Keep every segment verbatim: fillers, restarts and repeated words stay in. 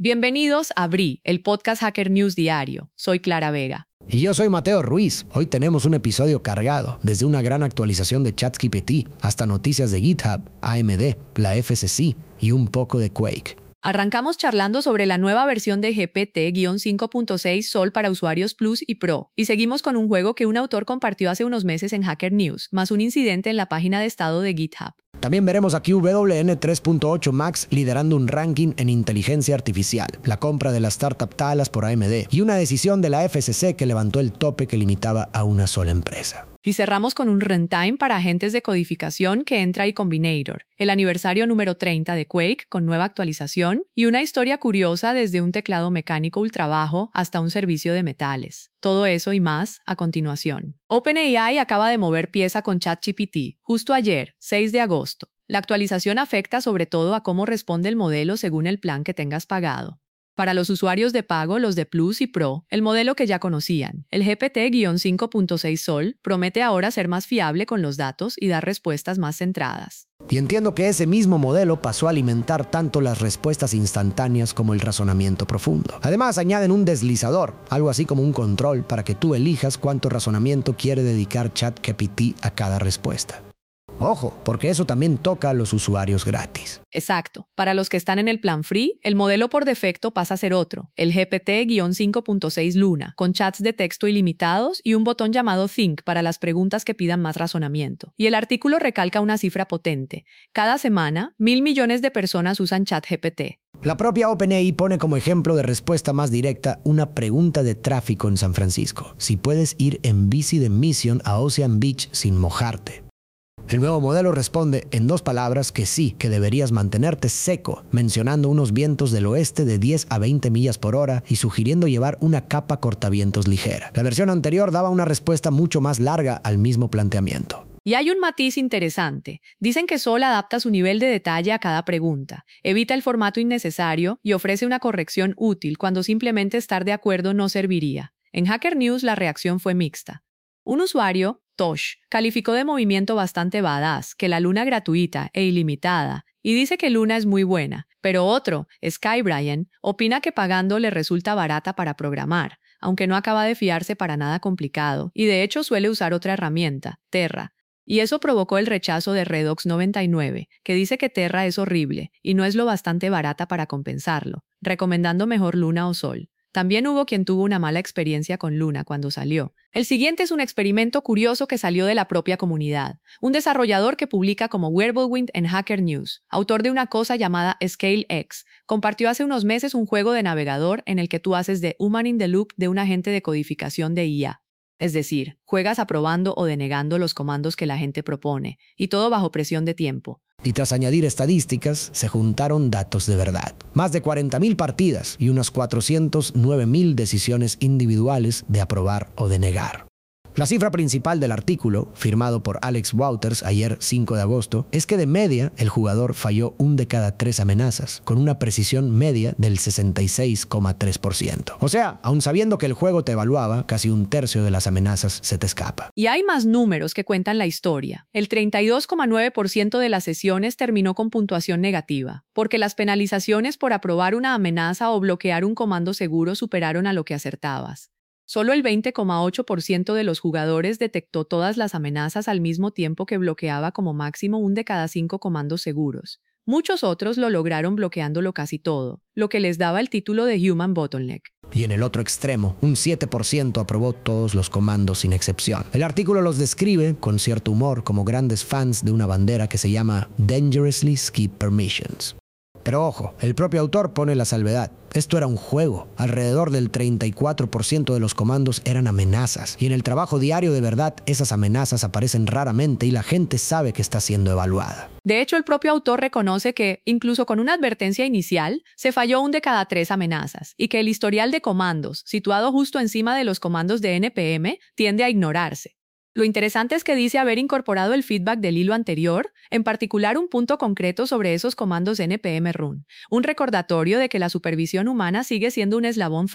Bienvenidos a Bri, el podcast Hacker News Diario. Soy Clara Vega. Y yo soy Mateo Ruiz. Hoy tenemos un episodio cargado, desde una gran actualización de ChatGPT hasta noticias de GitHub, A M D, la F C C y un poco de Quake. Arrancamos charlando sobre la nueva versión de G P T cinco punto seis Sol para usuarios Plus y Pro. Y seguimos con un juego que un autor compartió hace unos meses en Hacker News, más un incidente en la página de estado de GitHub. También veremos a Q W N tres punto ocho Max liderando un ranking en inteligencia artificial, la compra de la startup Talas por A M D y una decisión de la F C C que levantó el tope que limitaba a una sola empresa. Y cerramos con un runtime para agentes de codificación que entra y Combinator, el aniversario número treinta de Quake con nueva actualización y una historia curiosa desde un teclado mecánico ultra bajo hasta un servicio de metales. Todo eso y más a continuación. OpenAI acaba de mover pieza con ChatGPT justo ayer, seis de agosto. La actualización afecta sobre todo a cómo responde el modelo según el plan que tengas pagado. Para los usuarios de pago, los de Plus y Pro, el modelo que ya conocían, el G P T cinco punto seis Sol, promete ahora ser más fiable con los datos y dar respuestas más centradas. Y entiendo que ese mismo modelo pasó a alimentar tanto las respuestas instantáneas como el razonamiento profundo. Además, añaden un deslizador, algo así como un control para que tú elijas cuánto razonamiento quiere dedicar ChatGPT a cada respuesta. Ojo, porque eso también toca a los usuarios gratis. Exacto. Para los que están en el plan free, el modelo por defecto pasa a ser otro, el G P T cinco punto seis Luna, con chats de texto ilimitados y un botón llamado Think para las preguntas que pidan más razonamiento. Y el artículo recalca una cifra potente. Cada semana, mil millones de personas usan ChatGPT. La propia OpenAI pone como ejemplo de respuesta más directa una pregunta de tráfico en San Francisco. Si puedes ir en bici de Mission a Ocean Beach sin mojarte. El nuevo modelo responde en dos palabras que sí, que deberías mantenerte seco, mencionando unos vientos del oeste de diez a veinte millas por hora y sugiriendo llevar una capa cortavientos ligera. La versión anterior daba una respuesta mucho más larga al mismo planteamiento. Y hay un matiz interesante. Dicen que Sol adapta su nivel de detalle a cada pregunta, evita el formato innecesario y ofrece una corrección útil cuando simplemente estar de acuerdo no serviría. En Hacker News la reacción fue mixta. Un usuario, Tosh, calificó de movimiento bastante badass que la Luna gratuita e ilimitada y dice que Luna es muy buena, pero otro, Sky Brian, opina que pagando le resulta barata para programar, aunque no acaba de fiarse para nada complicado y de hecho suele usar otra herramienta, Terra. Y eso provocó el rechazo de Redox noventa y nueve, que dice que Terra es horrible y no es lo bastante barata para compensarlo, recomendando mejor Luna o Sol. También hubo quien tuvo una mala experiencia con Luna cuando salió. El siguiente es un experimento curioso que salió de la propia comunidad. Un desarrollador que publica como Wirblewind en Hacker News, autor de una cosa llamada ScaleX, compartió hace unos meses un juego de navegador en el que tú haces de human in the loop de un agente de codificación de I A. Es decir, juegas aprobando o denegando los comandos que la gente propone, y todo bajo presión de tiempo. Y tras añadir estadísticas, se juntaron datos de verdad. Más de cuarenta mil partidas y unas cuatrocientas nueve mil decisiones individuales de aprobar o de negar. La cifra principal del artículo, firmado por Alex Wouters ayer cinco de agosto, es que de media el jugador falló un de cada tres amenazas, con una precisión media del sesenta y seis coma tres por ciento. O sea, aun sabiendo que el juego te evaluaba, casi un tercio de las amenazas se te escapa. Y hay más números que cuentan la historia. El treinta y dos coma nueve por ciento de las sesiones terminó con puntuación negativa, porque las penalizaciones por aprobar una amenaza o bloquear un comando seguro superaron a lo que acertabas. Solo el veinte coma ocho por ciento de los jugadores detectó todas las amenazas al mismo tiempo que bloqueaba como máximo un de cada cinco comandos seguros. Muchos otros lo lograron bloqueándolo casi todo, lo que les daba el título de Human Bottleneck. Y en el otro extremo, un siete por ciento aprobó todos los comandos sin excepción. El artículo los describe, con cierto humor, como grandes fans de una bandera que se llama Dangerously Skip Permissions. Pero ojo, el propio autor pone la salvedad. Esto era un juego. Alrededor del treinta y cuatro por ciento de los comandos eran amenazas. Y en el trabajo diario de verdad, esas amenazas aparecen raramente y la gente sabe que está siendo evaluada. De hecho, el propio autor reconoce que, incluso con una advertencia inicial, se falló un de cada tres amenazas y que el historial de comandos, situado justo encima de los comandos de N P M, tiende a ignorarse. Lo interesante es que dice haber incorporado el feedback del hilo anterior, en particular un punto concreto sobre esos comandos N P M run, un recordatorio de que la supervisión humana sigue siendo un eslabón frágil.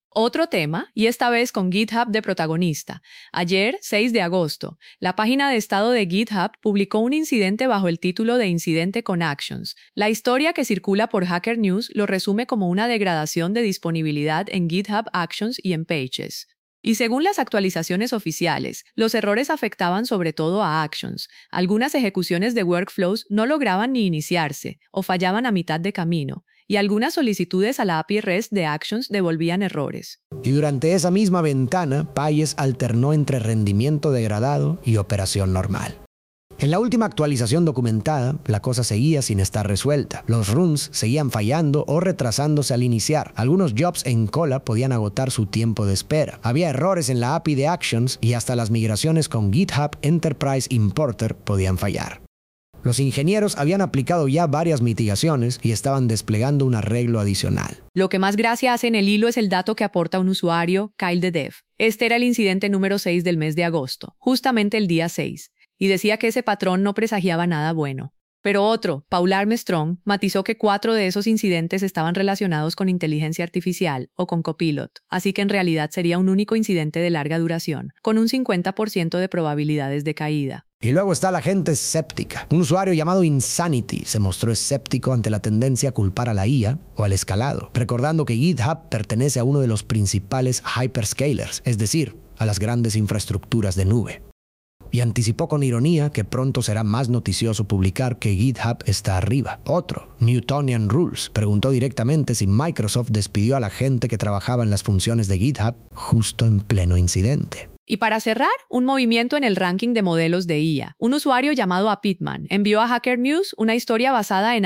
Otro tema, y esta vez con GitHub de protagonista. Ayer, seis de agosto, la página de estado de GitHub publicó un incidente bajo el título de Incidente con Actions. La historia que circula por Hacker News lo resume como una degradación de disponibilidad en GitHub Actions y en Pages. Y según las actualizaciones oficiales, los errores afectaban sobre todo a Actions. Algunas ejecuciones de workflows no lograban ni iniciarse o fallaban a mitad de camino, y algunas solicitudes a la A P I REST de Actions devolvían errores. Y durante esa misma ventana, Payes alternó entre rendimiento degradado y operación normal. En la última actualización documentada, la cosa seguía sin estar resuelta. Los runs seguían fallando o retrasándose al iniciar. Algunos jobs en cola podían agotar su tiempo de espera. Había errores en la A P I de Actions y hasta las migraciones con GitHub Enterprise Importer podían fallar. Los ingenieros habían aplicado ya varias mitigaciones y estaban desplegando un arreglo adicional. Lo que más gracia hace en el hilo es el dato que aporta un usuario, Kyle the Dev. Este era el incidente número seis del mes de agosto, justamente el día seis, y decía que ese patrón no presagiaba nada bueno. Pero otro, Paul Armstrong, matizó que cuatro de esos incidentes estaban relacionados con inteligencia artificial o con Copilot, así que en realidad sería un único incidente de larga duración, con un cincuenta por ciento de probabilidades de caída. Y luego está la gente escéptica. Un usuario llamado Insanity se mostró escéptico ante la tendencia a culpar a la I A o al escalado, recordando que GitHub pertenece a uno de los principales hyperscalers, es decir, a las grandes infraestructuras de nube. Y anticipó con ironía que pronto será más noticioso publicar que GitHub está arriba. Otro, Newtonian Rules, preguntó directamente si Microsoft despidió a la gente que trabajaba en las funciones de GitHub justo en pleno incidente. Y para cerrar, un movimiento en el ranking de modelos de I A. Un usuario llamado Apitman envió a Hacker News una historia basada en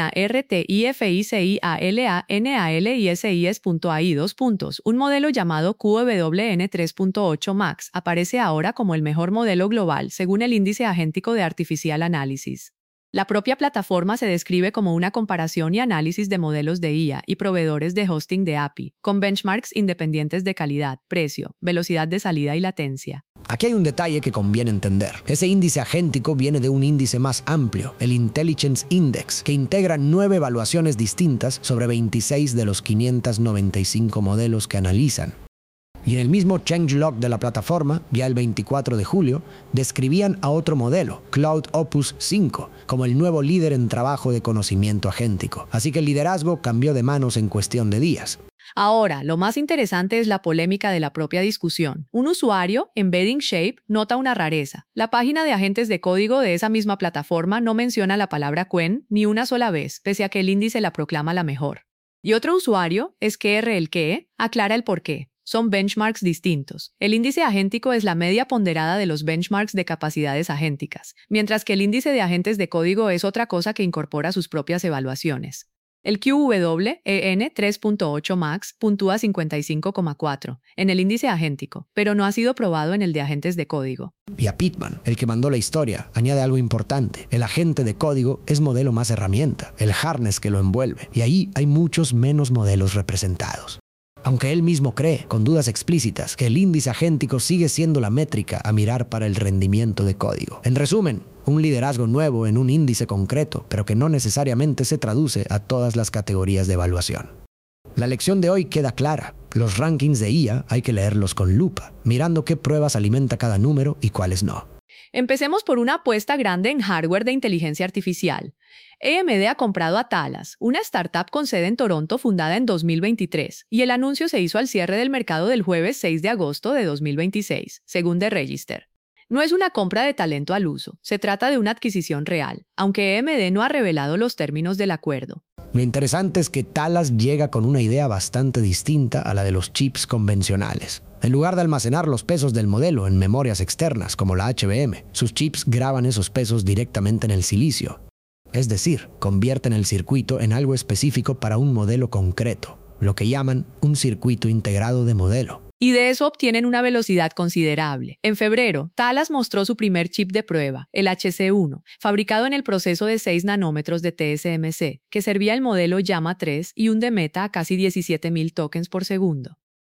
artificialanalisis.ai dos puntos. Un modelo llamado Q W N tres punto ocho Max aparece ahora como el mejor modelo global según el índice agéntico de Artificial Analysis. La propia plataforma se describe como una comparación y análisis de modelos de I A y proveedores de hosting de A P I, con benchmarks independientes de calidad, precio, velocidad de salida y latencia. Aquí hay un detalle que conviene entender. Ese índice agéntico viene de un índice más amplio, el Intelligence Index, que integra nueve evaluaciones distintas sobre veintiséis de los quinientos noventa y cinco modelos que analizan. Y en el mismo changelog de la plataforma, ya el veinticuatro de julio, describían a otro modelo, Cloud Opus cinco, como el nuevo líder en trabajo de conocimiento agéntico. Así que el liderazgo cambió de manos en cuestión de días. Ahora, lo más interesante es la polémica de la propia discusión. Un usuario, Embedding Shape, nota una rareza. La página de agentes de código de esa misma plataforma no menciona la palabra Quen ni una sola vez, pese a que el índice la proclama la mejor. Y otro usuario, Esquer el que, aclara el porqué. Son benchmarks distintos. El índice agéntico es la media ponderada de los benchmarks de capacidades agénticas, mientras que el índice de agentes de código es otra cosa que incorpora sus propias evaluaciones. El Q W E N tres punto ocho Max puntúa cincuenta y cinco coma cuatro en el índice agéntico, pero no ha sido probado en el de agentes de código. Y a Pitman, el que mandó la historia, añade algo importante. El agente de código es modelo más herramienta, el harness que lo envuelve, y ahí hay muchos menos modelos representados. Aunque él mismo cree, con dudas explícitas, que el índice agéntico sigue siendo la métrica a mirar para el rendimiento de código. En resumen, un liderazgo nuevo en un índice concreto, pero que no necesariamente se traduce a todas las categorías de evaluación. La lección de hoy queda clara. Los rankings de I A hay que leerlos con lupa, mirando qué pruebas alimenta cada número y cuáles no. Empecemos por una apuesta grande en hardware de inteligencia artificial. A M D ha comprado a Thales, una startup con sede en Toronto fundada en dos mil veintitrés, y el anuncio se hizo al cierre del mercado del jueves seis de agosto de dos mil veintiséis, según The Register. No es una compra de talento al uso, se trata de una adquisición real, aunque A M D no ha revelado los términos del acuerdo. Lo interesante es que Thales llega con una idea bastante distinta a la de los chips convencionales. En lugar de almacenar los pesos del modelo en memorias externas como la H B M, sus chips graban esos pesos directamente en el silicio. Es decir, convierten el circuito en algo específico para un modelo concreto, lo que llaman un circuito integrado de modelo. Y de eso obtienen una velocidad considerable. En febrero, Thales mostró su primer chip de prueba, el H C uno, fabricado en el proceso de seis nanómetros de T S M C, que servía el modelo Llama tres y un de meta a casi diecisiete mil tokens por segundo.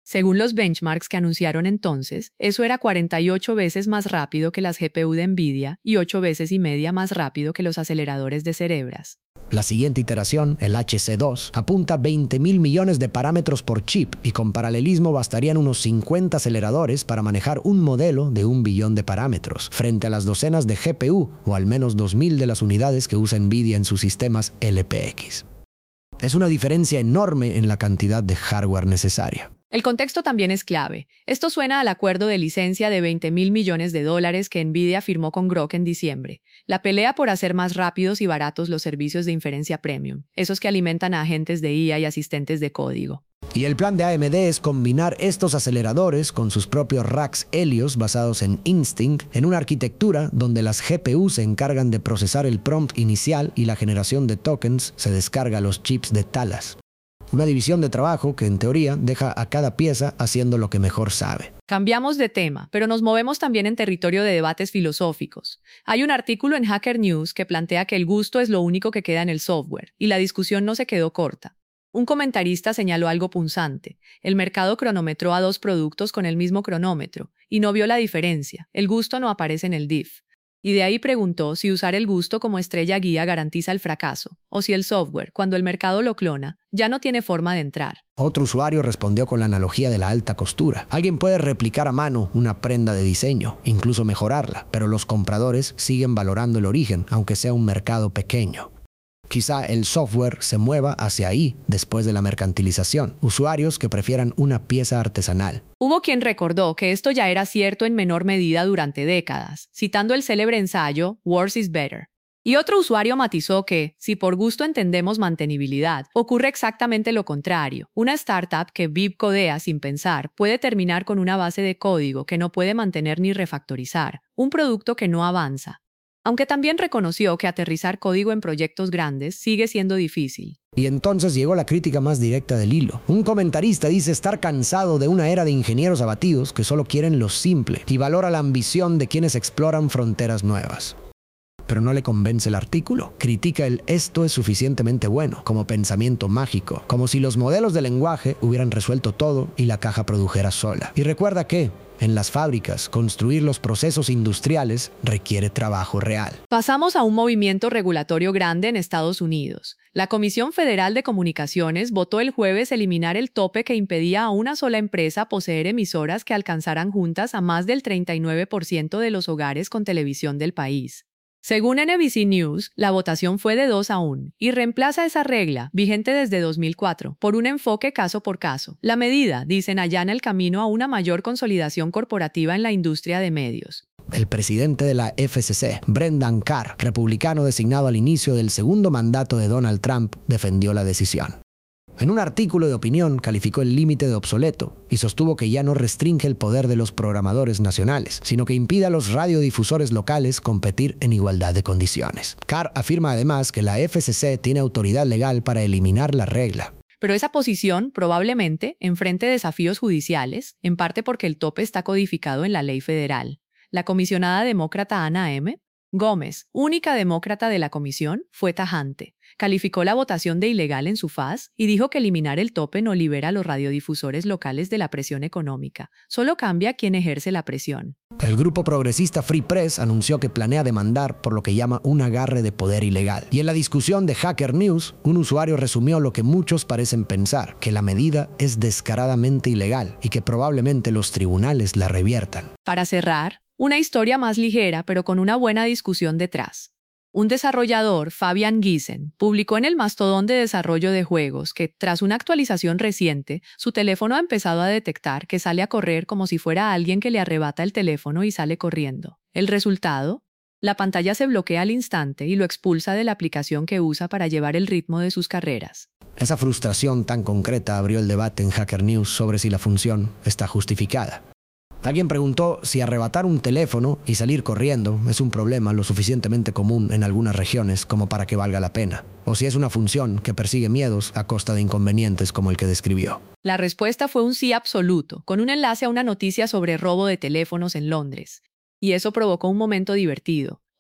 Según los benchmarks que anunciaron entonces, eso era cuarenta y ocho veces más rápido que las G P U de Nvidia y ocho veces y media más rápido que los aceleradores de Cerebras. La siguiente iteración, el H C dos, apunta a veinte mil millones de parámetros por chip y con paralelismo bastarían unos cincuenta aceleradores para manejar un modelo de un billón de parámetros, frente a las docenas de G P U o al menos dos mil de las unidades que usa Nvidia en sus sistemas L P X. Es una diferencia enorme en la cantidad de hardware necesaria. El contexto también es clave. Esto suena al acuerdo de licencia de veinte mil millones de dólares que Nvidia firmó con Groq en diciembre. La pelea por hacer más rápidos y baratos los servicios de inferencia premium, esos que alimentan a agentes de I A y asistentes de código. Y el plan de A M D es combinar estos aceleradores con sus propios racks Helios basados en Instinct en una arquitectura donde las G P U se encargan de procesar el prompt inicial y la generación de tokens se descarga a los chips de Talas. Una división de trabajo que en teoría deja a cada pieza haciendo lo que mejor sabe. Cambiamos de tema, pero nos movemos también en territorio de debates filosóficos. Hay un artículo en Hacker News que plantea que el gusto es lo único que queda en el software, y la discusión no se quedó corta. Un comentarista señaló algo punzante. El mercado cronometró a dos productos con el mismo cronómetro, y no vio la diferencia. El gusto no aparece en el D I F. Y de ahí preguntó si usar el gusto como estrella guía garantiza el fracaso, o si el software, cuando el mercado lo clona, ya no tiene forma de entrar. Otro usuario respondió con la analogía de la alta costura. Alguien puede replicar a mano una prenda de diseño, incluso mejorarla, pero los compradores siguen valorando el origen, aunque sea un mercado pequeño. Quizá el software se mueva hacia ahí después de la mercantilización. Usuarios que prefieran una pieza artesanal. Hubo quien recordó que esto ya era cierto en menor medida durante décadas, citando el célebre ensayo Worse is Better. Y otro usuario matizó que, si por gusto entendemos mantenibilidad, ocurre exactamente lo contrario. Una startup que vive codea sin pensar puede terminar con una base de código que no puede mantener ni refactorizar, un producto que no avanza. Aunque también reconoció que aterrizar código en proyectos grandes sigue siendo difícil. Y entonces llegó la crítica más directa del hilo. Un comentarista dice estar cansado de una era de ingenieros abatidos que solo quieren lo simple y valora la ambición de quienes exploran fronteras nuevas. Pero no le convence el artículo. Critica el esto es suficientemente bueno como pensamiento mágico, como si los modelos de lenguaje hubieran resuelto todo y la caja produjera sola. Y recuerda que, en las fábricas, construir los procesos industriales requiere trabajo real. Pasamos a un movimiento regulatorio grande en Estados Unidos. La Comisión Federal de Comunicaciones votó el jueves eliminar el tope que impedía a una sola empresa poseer emisoras que alcanzaran juntas a más del treinta y nueve por ciento de los hogares con televisión del país. Según N B C News, la votación fue de dos a uno y reemplaza esa regla, vigente desde dos mil cuatro, por un enfoque caso por caso. La medida, dicen, allana el camino a una mayor consolidación corporativa en la industria de medios. El presidente de la F C C, Brendan Carr, republicano designado al inicio del segundo mandato de Donald Trump, defendió la decisión. En un artículo de opinión calificó el límite de obsoleto y sostuvo que ya no restringe el poder de los programadores nacionales, sino que impide a los radiodifusores locales competir en igualdad de condiciones. Carr afirma además que la F C C tiene autoridad legal para eliminar la regla. Pero esa posición probablemente enfrente desafíos judiciales, en parte porque el tope está codificado en la ley federal. La comisionada demócrata Ana M. Gómez, única demócrata de la comisión, fue tajante. Calificó la votación de ilegal en su faz y dijo que eliminar el tope no libera a los radiodifusores locales de la presión económica, solo cambia quién ejerce la presión. El grupo progresista Free Press anunció que planea demandar por lo que llama un agarre de poder ilegal. Y en la discusión de Hacker News, un usuario resumió lo que muchos parecen pensar, que la medida es descaradamente ilegal y que probablemente los tribunales la reviertan. Para cerrar, una historia más ligera pero con una buena discusión detrás. Un desarrollador, Fabian Giesen, publicó en el mastodón de desarrollo de juegos que, tras una actualización reciente, su teléfono ha empezado a detectar que sale a correr como si fuera alguien que le arrebata el teléfono y sale corriendo. El resultado: la pantalla se bloquea al instante y lo expulsa de la aplicación que usa para llevar el ritmo de sus carreras. Esa frustración tan concreta abrió el debate en Hacker News sobre si la función está justificada. Alguien preguntó si arrebatar un teléfono y salir corriendo es un problema lo suficientemente común en algunas regiones como para que valga la pena, o si es una función que persigue miedos a costa de inconvenientes como el que describió. La respuesta fue un sí absoluto, con un enlace a una noticia sobre robo de teléfonos en Londres. Y eso provocó un momento divertido.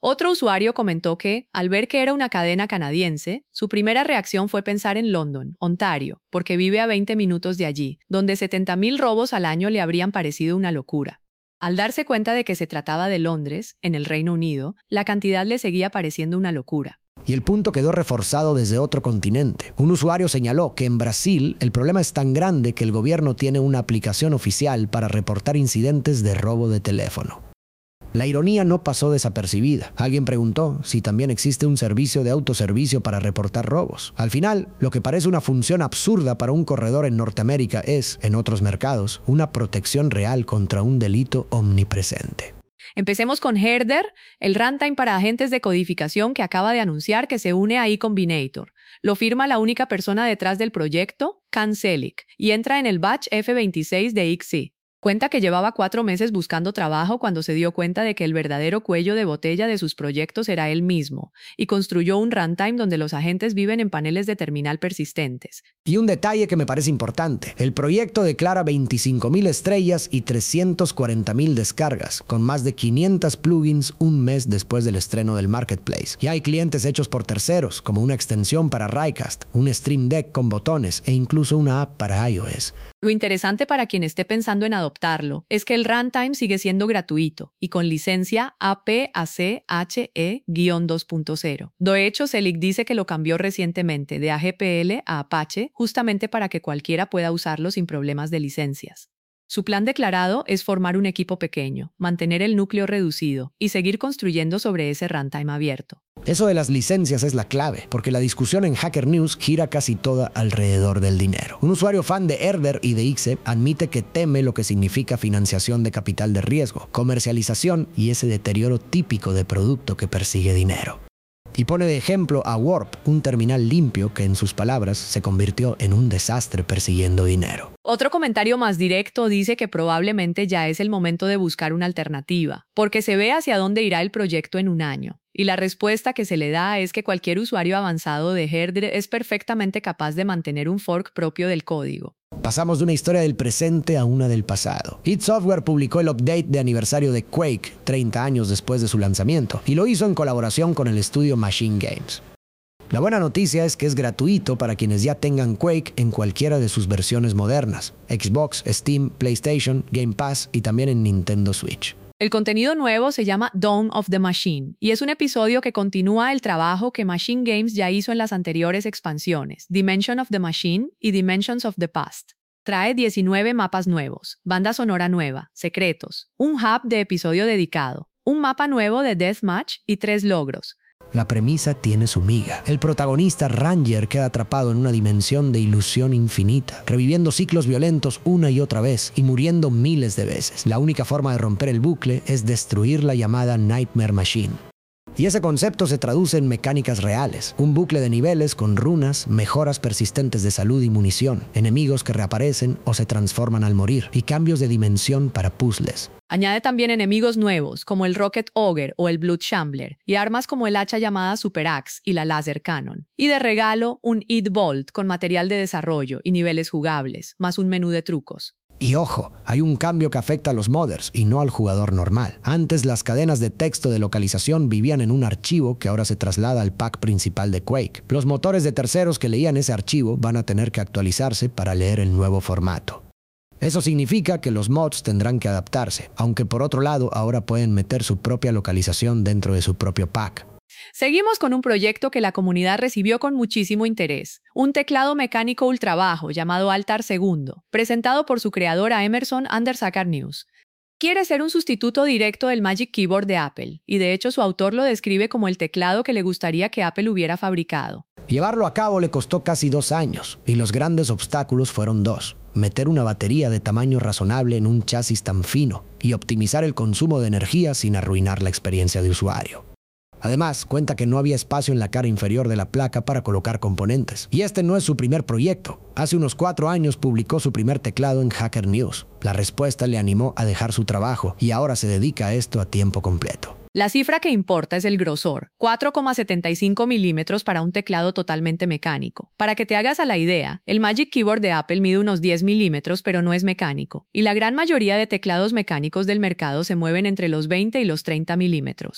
Otro usuario comentó que, al ver que era una cadena canadiense, su primera reacción fue pensar en London, Ontario, porque vive a veinte minutos de allí, donde setenta mil robos al año le habrían parecido una locura. Al darse cuenta de que se trataba de Londres, en el Reino Unido, la cantidad le seguía pareciendo una locura. Y el punto quedó reforzado desde otro continente. Un usuario señaló que en Brasil el problema es tan grande que el gobierno tiene una aplicación oficial para reportar incidentes de robo de teléfono. La ironía no pasó desapercibida. Alguien preguntó si también existe un servicio de autoservicio para reportar robos. Al final, lo que parece una función absurda para un corredor en Norteamérica es, en otros mercados, una protección real contra un delito omnipresente. Empecemos con Herder, el runtime para agentes de codificación que acaba de anunciar que se une a eCombinator. Lo firma la única persona detrás del proyecto, Can Selick, y entra en el batch F veintiséis de X C. Cuenta que llevaba cuatro meses buscando trabajo cuando se dio cuenta de que el verdadero cuello de botella de sus proyectos era él mismo, y construyó un runtime donde los agentes viven en paneles de terminal persistentes. Y un detalle que me parece importante, el proyecto declara veinticinco mil estrellas y trescientas cuarenta mil descargas, con más de quinientos plugins un mes después del estreno del Marketplace. Y hay clientes hechos por terceros, como una extensión para Rycast, un Stream Deck con botones e incluso una app para iOS. Lo interesante para quien esté pensando en adoptarlo es que el runtime sigue siendo gratuito y con licencia A P A C H E dos punto cero. De hecho, Selick dice que lo cambió recientemente de A G P L a Apache justamente para que cualquiera pueda usarlo sin problemas de licencias. Su plan declarado es formar un equipo pequeño, mantener el núcleo reducido y seguir construyendo sobre ese runtime abierto. Eso de las licencias es la clave, porque la discusión en Hacker News gira casi toda alrededor del dinero. Un usuario fan de Herder y de I C S E admite que teme lo que significa financiación de capital de riesgo, comercialización y ese deterioro típico de producto que persigue dinero. Y pone de ejemplo a Warp, un terminal limpio que en sus palabras se convirtió en un desastre persiguiendo dinero. Otro comentario más directo dice que probablemente ya es el momento de buscar una alternativa, porque se ve hacia dónde irá el proyecto en un año. Y la respuesta que se le da es que cualquier usuario avanzado de Herder es perfectamente capaz de mantener un fork propio del código. Pasamos de una historia del presente a una del pasado. id Software publicó el update de aniversario de Quake, treinta años después de su lanzamiento, y lo hizo en colaboración con el estudio Machine Games. La buena noticia es que es gratuito para quienes ya tengan Quake en cualquiera de sus versiones modernas: Xbox, Steam, PlayStation, Game Pass y también en Nintendo Switch. El contenido nuevo se llama Dawn of the Machine y es un episodio que continúa el trabajo que Machine Games ya hizo en las anteriores expansiones, Dimension of the Machine y Dimensions of the Past. Trae diecinueve mapas nuevos, banda sonora nueva, secretos, un hub de episodio dedicado, un mapa nuevo de Deathmatch y tres logros. La premisa tiene su miga. El protagonista Ranger queda atrapado en una dimensión de ilusión infinita, reviviendo ciclos violentos una y otra vez y muriendo miles de veces. La única forma de romper el bucle es destruir la llamada Nightmare Machine. Y ese concepto se traduce en mecánicas reales, un bucle de niveles con runas, mejoras persistentes de salud y munición, enemigos que reaparecen o se transforman al morir, y cambios de dimensión para puzzles. Añade también enemigos nuevos, como el Rocket Ogre o el Blood Shambler, y armas como el hacha llamada Super Axe y la Laser Cannon. Y de regalo, un id Bolt con material de desarrollo y niveles jugables, más un menú de trucos. Y ojo, hay un cambio que afecta a los modders y no al jugador normal. Antes las cadenas de texto de localización vivían en un archivo que ahora se traslada al pack principal de Quake. Los motores de terceros que leían ese archivo van a tener que actualizarse para leer el nuevo formato. Eso significa que los mods tendrán que adaptarse, aunque por otro lado ahora pueden meter su propia localización dentro de su propio pack. Seguimos con un proyecto que la comunidad recibió con muchísimo interés, un teclado mecánico ultra bajo llamado Altar segundo, presentado por su creadora Emerson under Hacker News. Quiere ser un sustituto directo del Magic Keyboard de Apple, y de hecho su autor lo describe como el teclado que le gustaría que Apple hubiera fabricado. Llevarlo a cabo le costó casi dos años, y los grandes obstáculos fueron dos: meter una batería de tamaño razonable en un chasis tan fino y optimizar el consumo de energía sin arruinar la experiencia de usuario. Además, cuenta que no había espacio en la cara inferior de la placa para colocar componentes. Y este no es su primer proyecto. Hace unos cuatro años publicó su primer teclado en Hacker News. La respuesta le animó a dejar su trabajo y ahora se dedica a esto a tiempo completo. La cifra que importa es el grosor, cuatro coma setenta y cinco milímetros para un teclado totalmente mecánico. Para que te hagas a la idea, el Magic Keyboard de Apple mide unos diez milímetros, pero no es mecánico. Y la gran mayoría de teclados mecánicos del mercado se mueven entre los veinte y los treinta milímetros.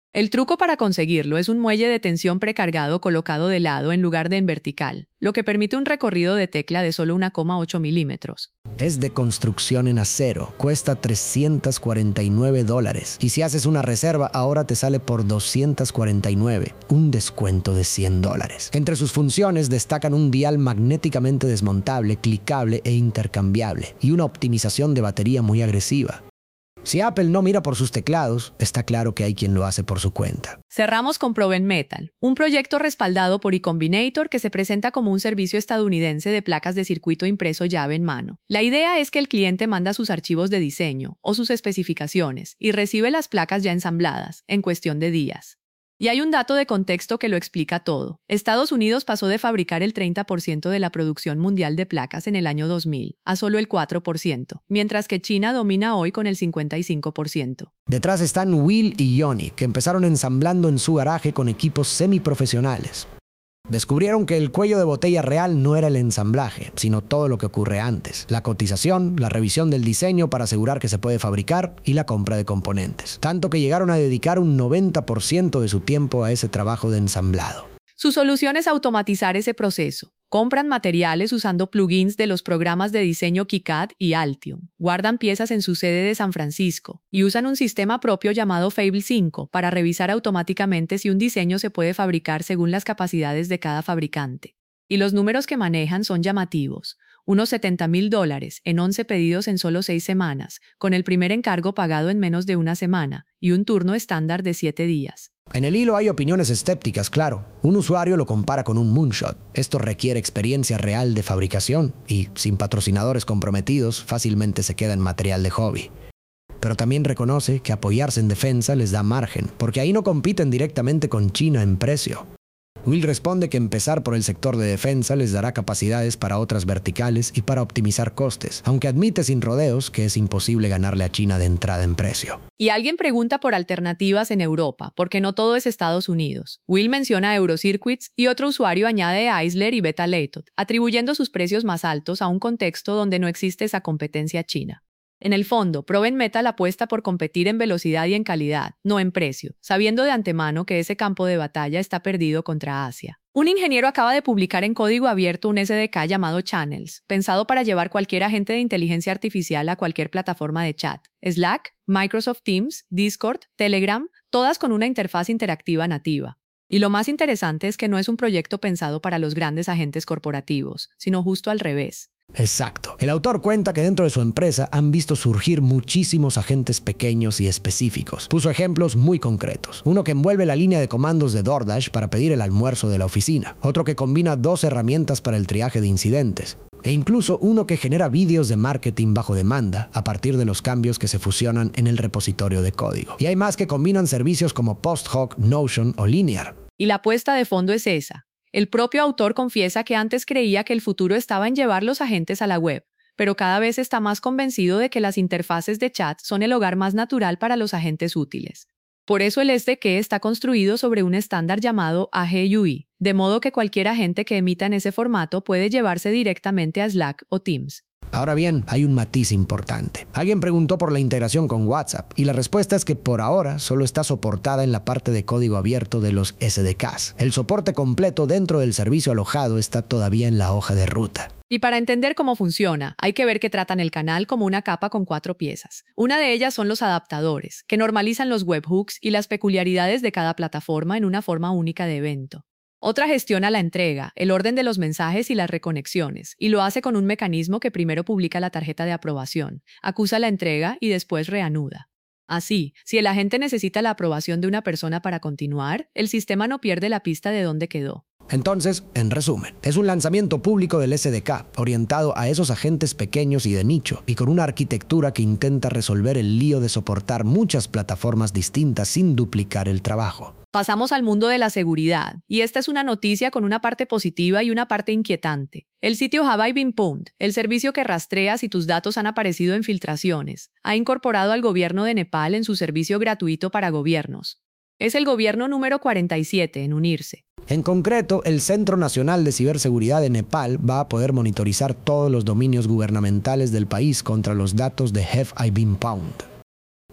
El truco para conseguirlo es un muelle de tensión precargado colocado de lado en lugar de en vertical, lo que permite un recorrido de tecla de solo uno coma ocho milímetros. Es de construcción en acero, cuesta trescientos cuarenta y nueve dólares y si haces una reserva ahora te sale por doscientos cuarenta y nueve, un descuento de cien dólares. Entre sus funciones destacan un dial magnéticamente desmontable, clicable e intercambiable y una optimización de batería muy agresiva. Si Apple no mira por sus teclados, está claro que hay quien lo hace por su cuenta. Cerramos con Proven Metal, un proyecto respaldado por eCombinator que se presenta como un servicio estadounidense de placas de circuito impreso llave en mano. La idea es que el cliente manda sus archivos de diseño o sus especificaciones y recibe las placas ya ensambladas en cuestión de días. Y hay un dato de contexto que lo explica todo. Estados Unidos pasó de fabricar el treinta por ciento de la producción mundial de placas en el año dos mil a solo el cuatro por ciento, mientras que China domina hoy con el cincuenta y cinco por ciento. Detrás están Will y Johnny, que empezaron ensamblando en su garaje con equipos semiprofesionales. Descubrieron que el cuello de botella real no era el ensamblaje, sino todo lo que ocurre antes. La cotización, la revisión del diseño para asegurar que se puede fabricar y la compra de componentes. Tanto que llegaron a dedicar un noventa por ciento de su tiempo a ese trabajo de ensamblado. Su solución es automatizar ese proceso. Compran materiales usando plugins de los programas de diseño KiCad y Altium. Guardan piezas en su sede de San Francisco y usan un sistema propio llamado Fable cinco para revisar automáticamente si un diseño se puede fabricar según las capacidades de cada fabricante. Y los números que manejan son llamativos. Unos setenta mil dólares en once pedidos en solo seis semanas, con el primer encargo pagado en menos de una semana y un turno estándar de siete días. En el hilo hay opiniones escépticas, claro. Un usuario lo compara con un moonshot. Esto requiere experiencia real de fabricación y, sin patrocinadores comprometidos, fácilmente se queda en material de hobby. Pero también reconoce que apoyarse en defensa les da margen, porque ahí no compiten directamente con China en precio. Will responde que empezar por el sector de defensa les dará capacidades para otras verticales y para optimizar costes, aunque admite sin rodeos que es imposible ganarle a China de entrada en precio. Y alguien pregunta por alternativas en Europa, porque no todo es Estados Unidos. Will menciona Eurocircuits y otro usuario añade Eisler y Beta Leighton, atribuyendo sus precios más altos a un contexto donde no existe esa competencia china. En el fondo, Proven Metal apuesta por competir en velocidad y en calidad, no en precio, sabiendo de antemano que ese campo de batalla está perdido contra Asia. Un ingeniero acaba de publicar en código abierto un S D K llamado Channels, pensado para llevar cualquier agente de inteligencia artificial a cualquier plataforma de chat. Slack, Microsoft Teams, Discord, Telegram, todas con una interfaz interactiva nativa. Y lo más interesante es que no es un proyecto pensado para los grandes agentes corporativos, sino justo al revés. Exacto. El autor cuenta que dentro de su empresa han visto surgir muchísimos agentes pequeños y específicos. Puso ejemplos muy concretos. Uno que envuelve la línea de comandos de DoorDash para pedir el almuerzo de la oficina. Otro que combina dos herramientas para el triaje de incidentes. E incluso uno que genera vídeos de marketing bajo demanda a partir de los cambios que se fusionan en el repositorio de código. Y hay más que combinan servicios como PostHoc, Notion o Linear. Y la apuesta de fondo es esa. El propio autor confiesa que antes creía que el futuro estaba en llevar los agentes a la web, pero cada vez está más convencido de que las interfaces de chat son el hogar más natural para los agentes útiles. Por eso el S D K está construido sobre un estándar llamado A G U I, de modo que cualquier agente que emita en ese formato puede llevarse directamente a Slack o Teams. Ahora bien, hay un matiz importante. Alguien preguntó por la integración con WhatsApp y la respuesta es que por ahora solo está soportada en la parte de código abierto de los S D Ks. El soporte completo dentro del servicio alojado está todavía en la hoja de ruta. Y para entender cómo funciona, hay que ver que tratan el canal como una capa con cuatro piezas. Una de ellas son los adaptadores, que normalizan los webhooks y las peculiaridades de cada plataforma en una forma única de evento. Otra gestiona la entrega, el orden de los mensajes y las reconexiones, y lo hace con un mecanismo que primero publica la tarjeta de aprobación, acusa la entrega y después reanuda. Así, si el agente necesita la aprobación de una persona para continuar, el sistema no pierde la pista de dónde quedó. Entonces, en resumen, es un lanzamiento público del S D K, orientado a esos agentes pequeños y de nicho, y con una arquitectura que intenta resolver el lío de soportar muchas plataformas distintas sin duplicar el trabajo. Pasamos al mundo de la seguridad, y esta es una noticia con una parte positiva y una parte inquietante. El sitio Have I Been Pwned, el servicio que rastrea si tus datos han aparecido en filtraciones, ha incorporado al gobierno de Nepal en su servicio gratuito para gobiernos. Es el gobierno número cuarenta y siete en unirse. En concreto, el Centro Nacional de Ciberseguridad de Nepal va a poder monitorizar todos los dominios gubernamentales del país contra los datos de Have I Been Pwned.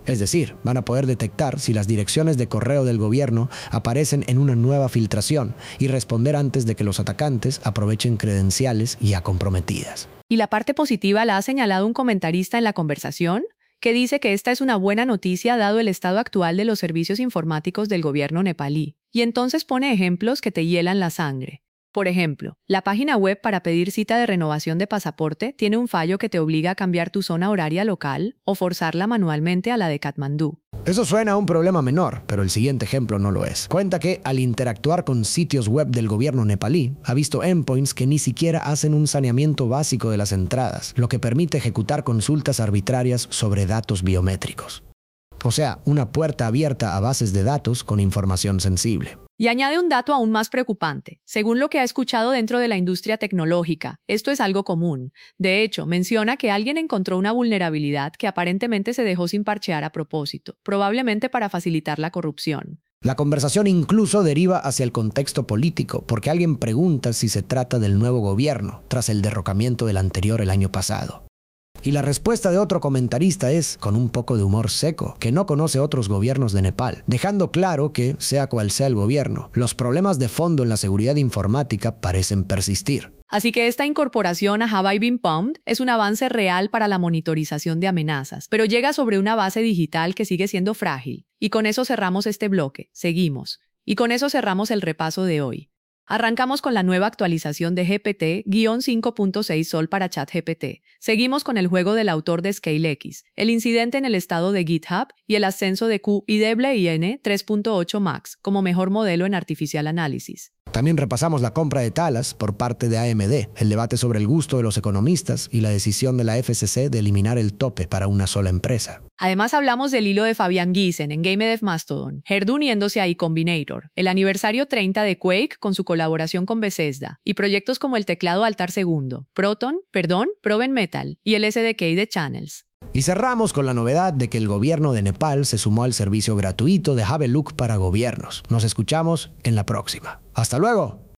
Es decir, van a poder detectar si las direcciones de correo del gobierno aparecen en una nueva filtración y responder antes de que los atacantes aprovechen credenciales ya comprometidas. ¿Y la parte positiva la ha señalado un comentarista en la conversación? Que dice que esta es una buena noticia dado el estado actual de los servicios informáticos del gobierno nepalí. Y entonces pone ejemplos que te hielan la sangre. Por ejemplo, la página web para pedir cita de renovación de pasaporte tiene un fallo que te obliga a cambiar tu zona horaria local o forzarla manualmente a la de Katmandú. Eso suena a un problema menor, pero el siguiente ejemplo no lo es. Cuenta que, al interactuar con sitios web del gobierno nepalí, ha visto endpoints que ni siquiera hacen un saneamiento básico de las entradas, lo que permite ejecutar consultas arbitrarias sobre datos biométricos. O sea, una puerta abierta a bases de datos con información sensible. Y añade un dato aún más preocupante. Según lo que ha escuchado dentro de la industria tecnológica, esto es algo común. De hecho, menciona que alguien encontró una vulnerabilidad que aparentemente se dejó sin parchear a propósito, probablemente para facilitar la corrupción. La conversación incluso deriva hacia el contexto político, porque alguien pregunta si se trata del nuevo gobierno, tras el derrocamiento del anterior el año pasado. Y la respuesta de otro comentarista es, con un poco de humor seco, que no conoce otros gobiernos de Nepal, dejando claro que, sea cual sea el gobierno, los problemas de fondo en la seguridad informática parecen persistir. Así que esta incorporación a Have I Been Bombed es un avance real para la monitorización de amenazas, pero llega sobre una base digital que sigue siendo frágil. Y con eso cerramos este bloque. Seguimos. Y con eso cerramos el repaso de hoy. Arrancamos con la nueva actualización de G P T cinco punto seis Sol para ChatGPT. Seguimos con el juego del autor de ScaleX, el incidente en el estado de GitHub y el ascenso de Q I W I N tres punto ocho Max como mejor modelo en Artificial Análisis. También repasamos la compra de Talas por parte de A M D, el debate sobre el gusto de los economistas y la decisión de la F C C de eliminar el tope para una sola empresa. Además hablamos del hilo de Fabián Giesen en GameDev Mastodon, Herd uniéndose a iCombinator, el aniversario treinta de Quake con su colaboración con Bethesda, y proyectos como el teclado Altar Segundo, Proton, perdón, Proven Metal y el S D K de Channels. Y cerramos con la novedad de que el gobierno de Nepal se sumó al servicio gratuito de Have a Look para gobiernos. Nos escuchamos en la próxima. ¡Hasta luego!